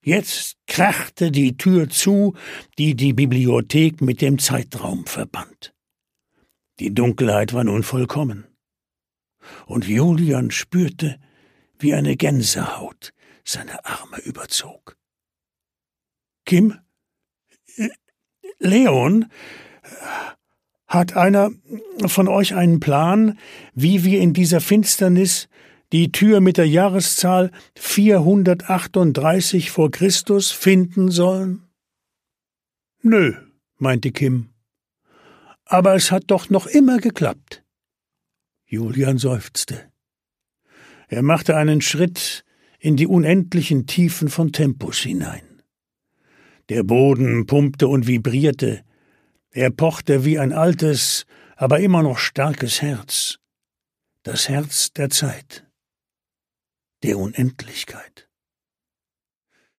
Jetzt krachte die Tür zu, die die Bibliothek mit dem Zeitraum verband. Die Dunkelheit war nun vollkommen. Und Julian spürte, wie eine Gänsehaut seine Arme überzog. »Kim? Leon? Hat einer von euch einen Plan, wie wir in dieser Finsternis die Tür mit der Jahreszahl 438 vor Christus finden sollen?« »Nö«, meinte Kim. »Aber es hat doch noch immer geklappt.« Julian seufzte. Er machte einen Schritt in die unendlichen Tiefen von Tempus hinein. Der Boden pumpte und vibrierte. Er pochte wie ein altes, aber immer noch starkes Herz. Das Herz der Zeit, der Unendlichkeit.